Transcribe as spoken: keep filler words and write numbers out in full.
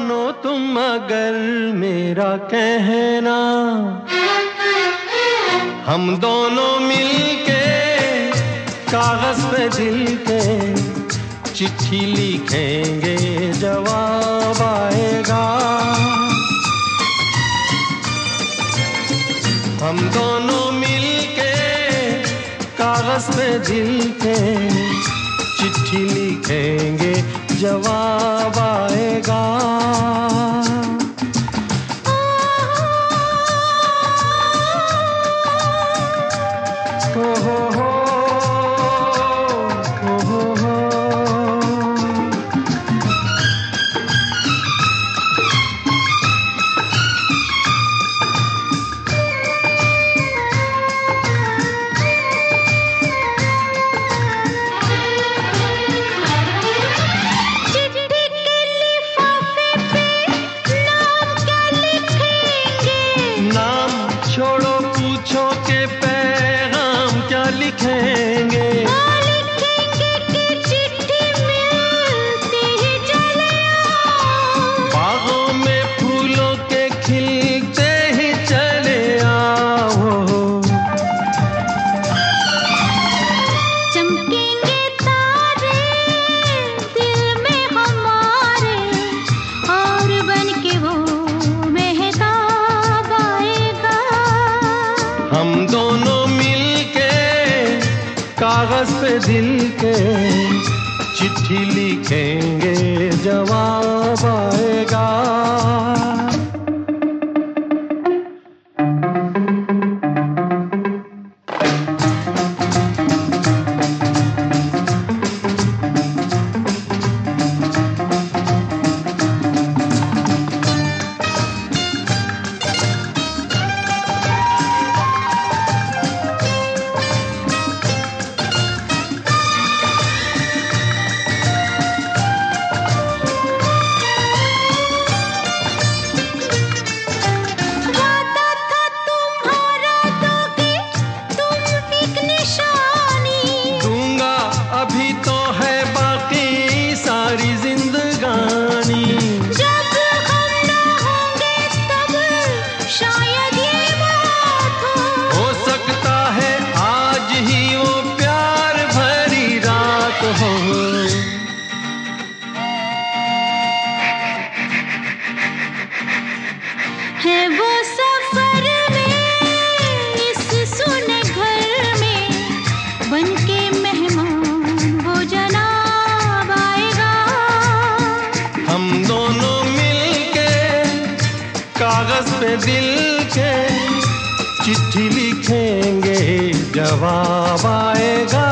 मानो तुम अगर मेरा कहना, हम दोनों मिलके कागज पे दिल के चिट्ठी लिखेंगे, जवाब आएगा। हम दोनों मिलके कागज पे दिल के चिट्ठी लिखेंगे, जवाब आएगा। हो हो हो हो हो हो। छोड़ो पूछो के पैगाम क्या लिखेंगे, लिखेंगे कि चिट्ठी मिलती ही चले आओ, बागों में फूलों के खिलते ही चले आओ। चमकेंगे तारे दिल में हमारे, और बन के वो मेहताब आएगा। हम दोनों मिलके कागज पे दिल के चिट्ठी लिखेंगे, जवाब आएगा। अभी तो है बाकी सारी जिंदगानी, जब हम ना होंगे तब शायद ये बात हो, हो सकता है आज ही वो प्यार भरी रात हो। है वो सफर में इस सुने घर में, बनके मेहमान वो जनाब आएगा। हम दोनों मिलके कागज पे दिल के चिट्ठी लिखेंगे, जवाब आएगा।